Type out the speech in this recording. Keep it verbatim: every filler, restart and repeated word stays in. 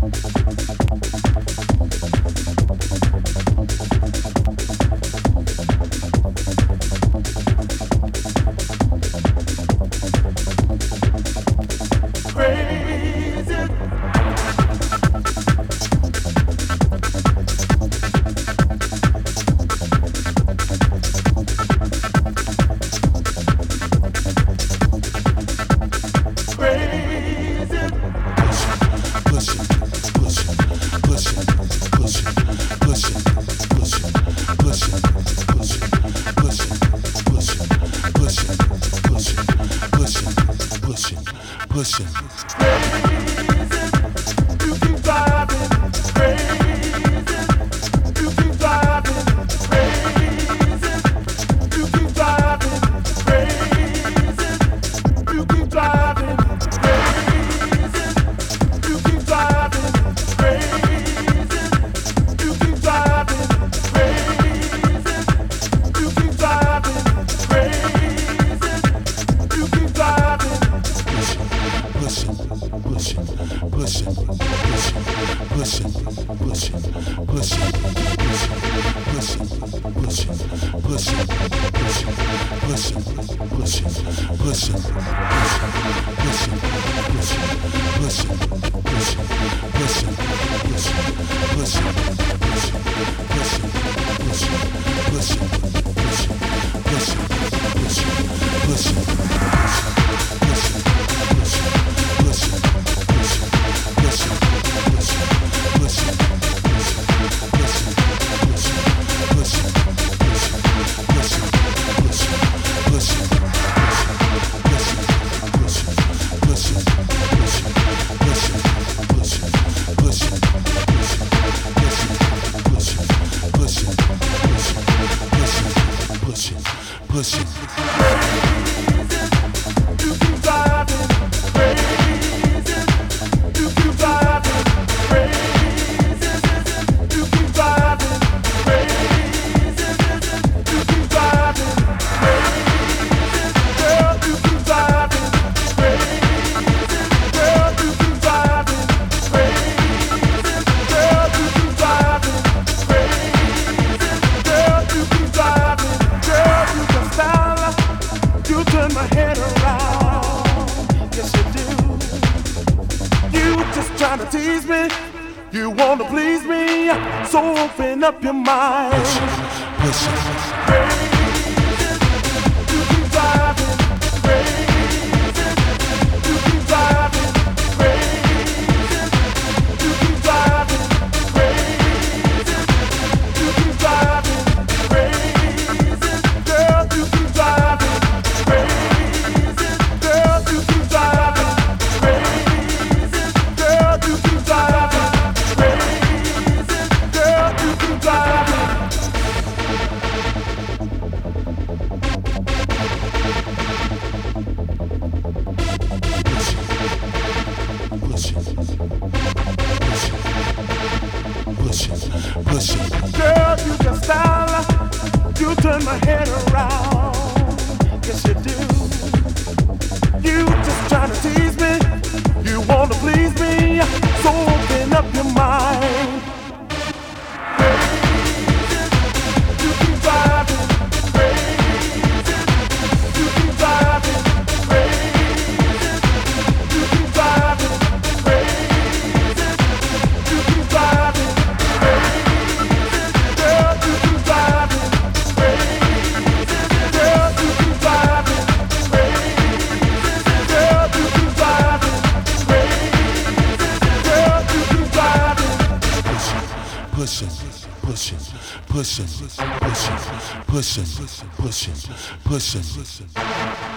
Up your mind. Push it, push it. Girl, you can style, you turn my head around. Yes, you do. You just trying to tease me, you want to please me, so open up your mind. You keep driving crazy, you keep driving crazy, you keep driving crazy, you keep driving. Pushing, pushing, pushing, pushing, pushing, pushing, pushing, pushing.